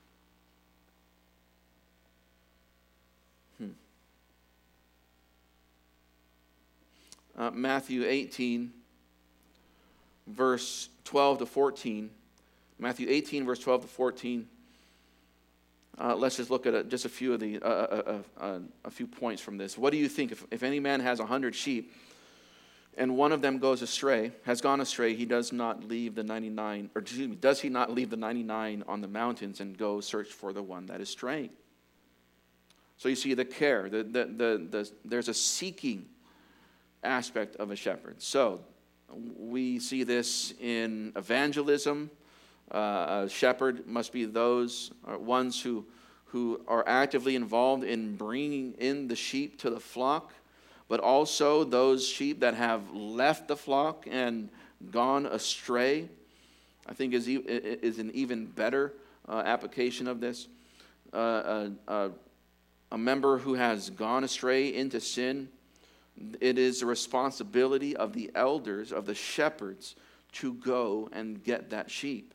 Matthew 18, verse 12 to 14. Matthew 18, verse 12 to 14. Let's just look at just a few of a few points from this. What do you think? If any man has 100 sheep, and one of them has gone astray, he does not leave the 99, or excuse me, does he not leave the 99 on the mountains and go search for the one that is straying? So you see the care, there's a seeking aspect of a shepherd. So we see this in evangelism. A shepherd must be those ones who are actively involved in bringing in the sheep to the flock, but also those sheep that have left the flock and gone astray. I think is an even better application of this. A member who has gone astray into sin It is the responsibility of the elders, of the shepherds, to go and get that sheep.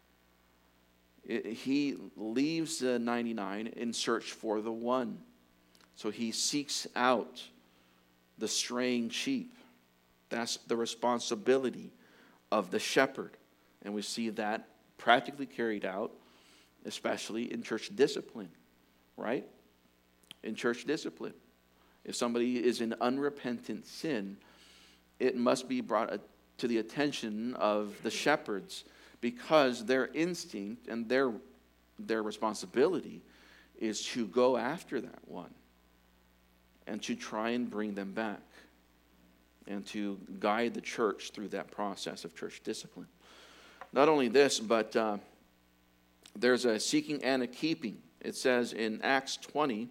He leaves the 99 in search for the one. So he seeks out the straying sheep. That's the responsibility of the shepherd. And we see that practically carried out, especially in church discipline, right? In church discipline. If somebody is in unrepentant sin, it must be brought to the attention of the shepherds, because their instinct and their responsibility is to go after that one and to try and bring them back and to guide the church through that process of church discipline. Not only this, but there's a seeking and a keeping. It says in Acts 20,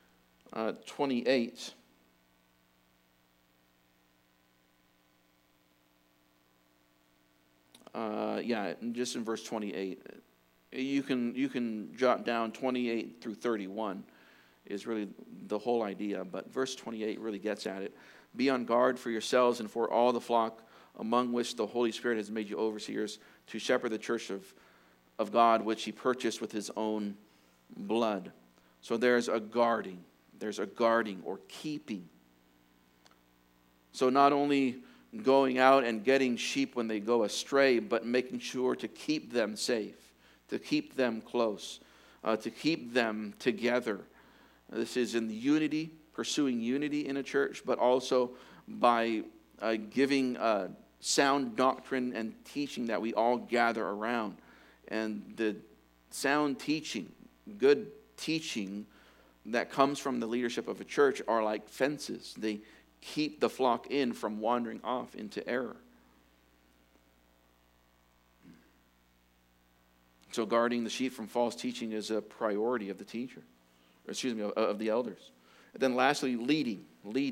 28, just in verse 28. You can jot down 28 through 31 is really the whole idea, but verse 28 really gets at it. Be on guard for yourselves and for all the flock among which the Holy Spirit has made you overseers, to shepherd the church of God, which he purchased with his own blood. So there's a guarding or keeping. So not only going out and getting sheep when they go astray, but making sure to keep them safe, to keep them close, to keep them together. This is in the unity, pursuing unity in a church, but also by giving sound doctrine and teaching that we all gather around. And the sound teaching, good teaching that comes from the leadership of a church are like fences. They keep the flock in from wandering off into error. So guarding the sheep from false teaching is a priority of the teacher, of the elders. And then lastly, leading.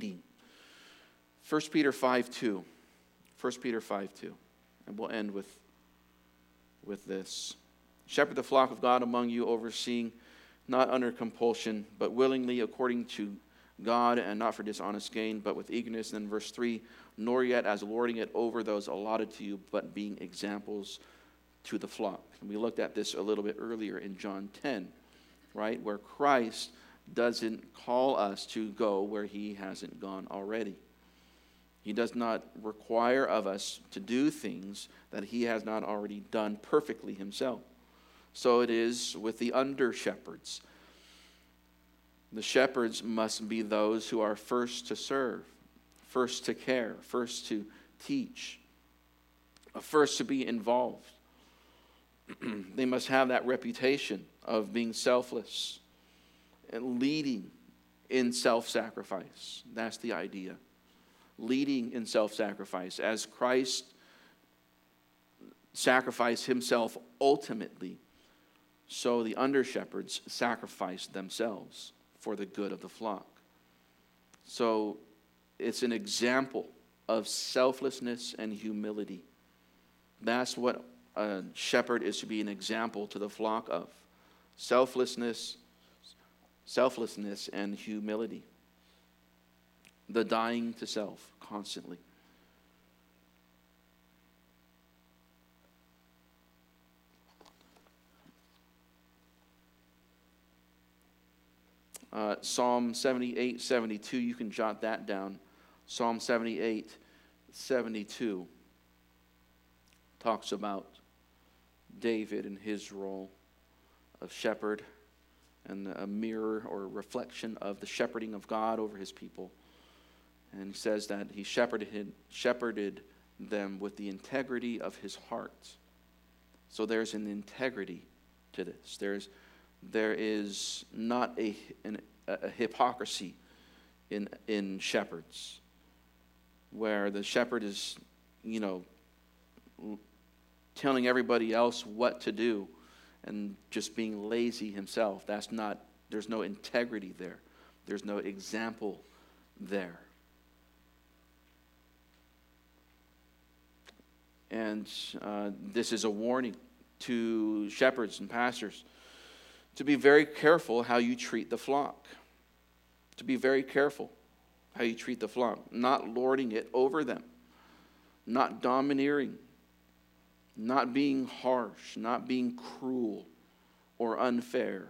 1 Peter 5:2. 1 Peter 5:2. And we'll end with this. Shepherd the flock of God among you, overseeing, not under compulsion, but willingly according to God, and not for dishonest gain, but with eagerness. And then verse 3, nor yet as lording it over those allotted to you, but being examples to the flock. And we looked at this a little bit earlier in John 10, right, where Christ doesn't call us to go where he hasn't gone already. He does not require of us to do things that he has not already done perfectly himself. So it is with the under-shepherds. The shepherds must be those who are first to serve, first to care, first to teach, first to be involved. They must have that reputation of being selfless and leading in self-sacrifice. That's the idea. Leading in self-sacrifice. As Christ sacrificed himself ultimately, so the under-shepherds sacrificed themselves for the good of the flock. So it's an example of selflessness and humility. That's what a shepherd is to be an example to the flock of. Selflessness and humility. The dying to self constantly. Psalm 78, 72, you can jot that down. Psalm 78, 72 talks about David and his role of shepherd and a mirror or reflection of the shepherding of God over his people. And he says that he shepherded them with the integrity of his heart. So there's an integrity to this. There is not a hypocrisy in shepherds, where the shepherd is, telling everybody else what to do and just being lazy himself. There's no integrity there. There's no example there. And this is a warning to shepherds and pastors to be very careful how you treat the flock. To be very careful how you treat the flock, not lording it over them, not domineering, not being harsh, not being cruel or unfair,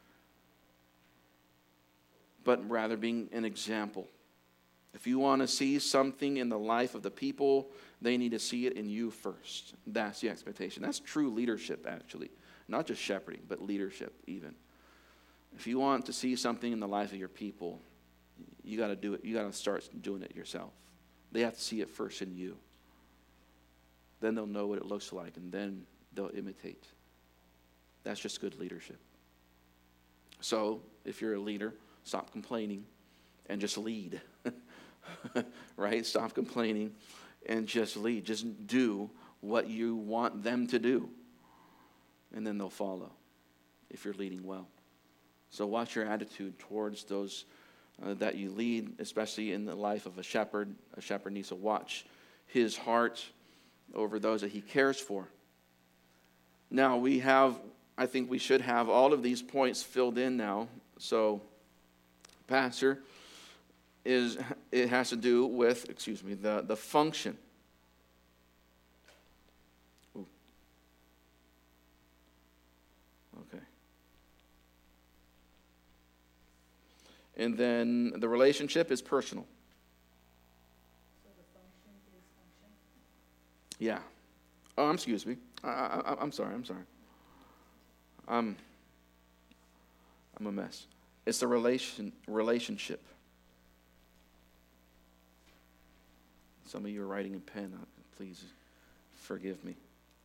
but rather being an example. If you want to see something in the life of the people, they need to see it in you first. That's the expectation. That's true leadership, actually. Not just shepherding, but leadership even. If you want to see something in the life of your people, you got to do it. You got to start doing it yourself. They have to see it first in you. Then they'll know what it looks like, and then they'll imitate. That's just good leadership. So, if you're a leader, stop complaining and just lead. Right? Stop complaining and just lead. Just do what you want them to do. And then they'll follow if you're leading well. So watch your attitude towards those that you lead, especially in the life of a shepherd. A shepherd needs to watch his heart over those that he cares for. Now I think we should have all of these points filled in now. So, Pastor, it has to do with, the function. Ooh. Okay. And then the relationship is personal. So the function is function? Yeah. Oh, excuse me. I'm sorry. I'm a mess. It's the relationship. Some of you are writing in pen. Please forgive me.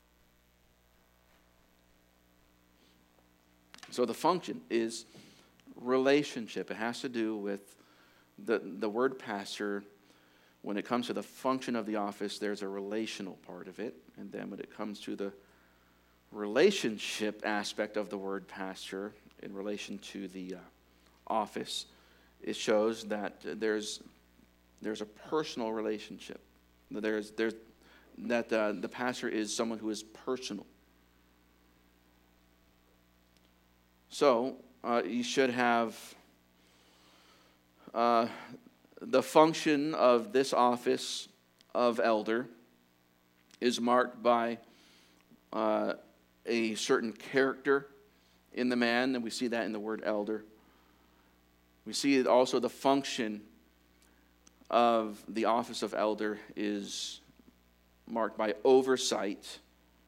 So the function is relationship. It has to do with the word pastor. When it comes to the function of the office, there's a relational part of it. And then when it comes to the relationship aspect of the word pastor in relation to the office, it shows that there's a personal relationship. The pastor is someone who is personal. So you should have the function of this office of elder is marked by a certain character in the man, and we see that in the word elder. We see also the function of the office of elder is marked by oversight,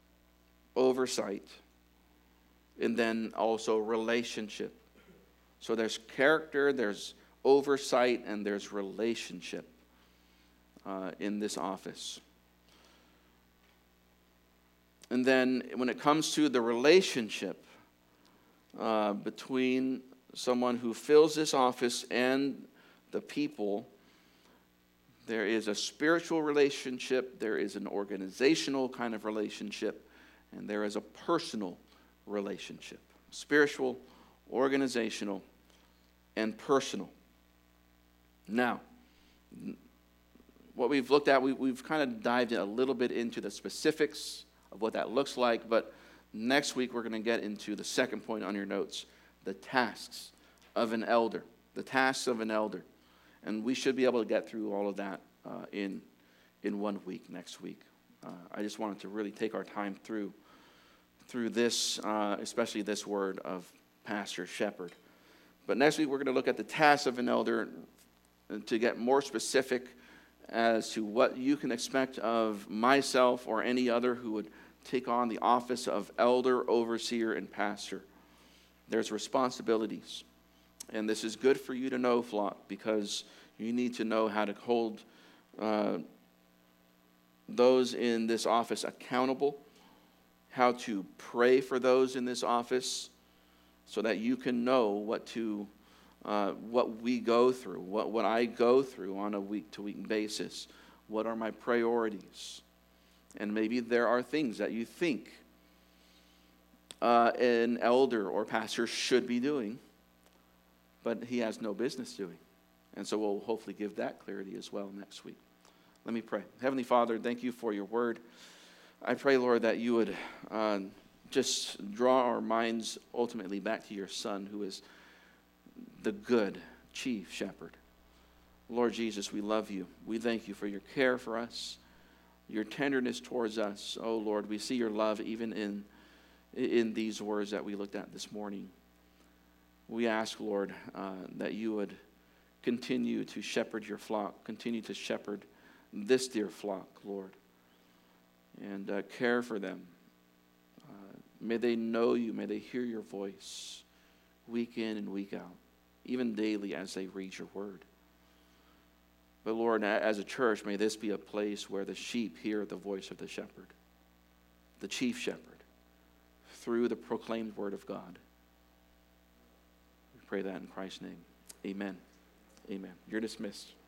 and then also relationship. So there's character, there's oversight, and there's relationship in this office. And then when it comes to the relationship between someone who fills this office and the people, there is a spiritual relationship, there is an organizational kind of relationship, and there is a personal relationship. Spiritual, organizational, and personal. Now, what we've looked at, we've kind of dived a little bit into the specifics of what that looks like, but next week we're going to get into the second point on your notes, the tasks of an elder. The tasks of an elder. And we should be able to get through all of that in 1 week, next week. I just wanted to really take our time through this, especially this word of pastor, shepherd. But next week we're going to look at the tasks of an elder to get more specific as to what you can expect of myself or any other who would take on the office of elder, overseer, and pastor. There's responsibilities. And this is good for you to know, flock, because you need to know how to hold those in this office accountable, how to pray for those in this office so that you can know what we go through, what I go through on a week-to-week basis. What are my priorities? And maybe there are things that you think an elder or pastor should be doing, but he has no business doing. And so we'll hopefully give that clarity as well next week. Let me pray. Heavenly Father, thank you for your word. I pray, Lord, that you would just draw our minds ultimately back to your Son, who is the good chief shepherd. Lord Jesus, we love you. We thank you for your care for us, your tenderness towards us. Oh, Lord, we see your love even in these words that we looked at this morning. We ask, Lord, that you would continue to shepherd your flock, continue to shepherd this dear flock, Lord, and care for them. May they know you. May they hear your voice week in and week out, even daily as they read your word. But Lord, as a church, may this be a place where the sheep hear the voice of the shepherd, the chief shepherd, through the proclaimed word of God. We pray that in Christ's name. Amen. Amen. You're dismissed.